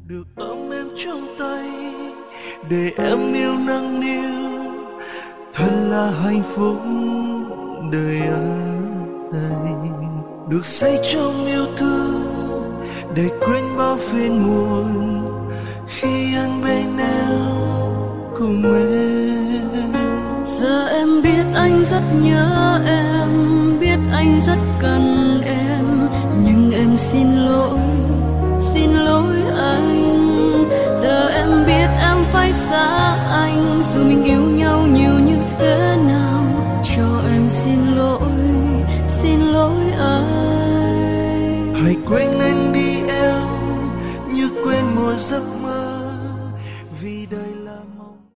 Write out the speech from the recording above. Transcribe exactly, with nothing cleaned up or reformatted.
được ôm em trong tay để em yêu nắng niu, thật là hạnh phúc đời anh. Được say trong yêu thương để quên bao phiền muộn khi anh bên em cùng em. Giờ em biết anh rất nhớ em, biết anh rất cần em, nhưng em xin lỗi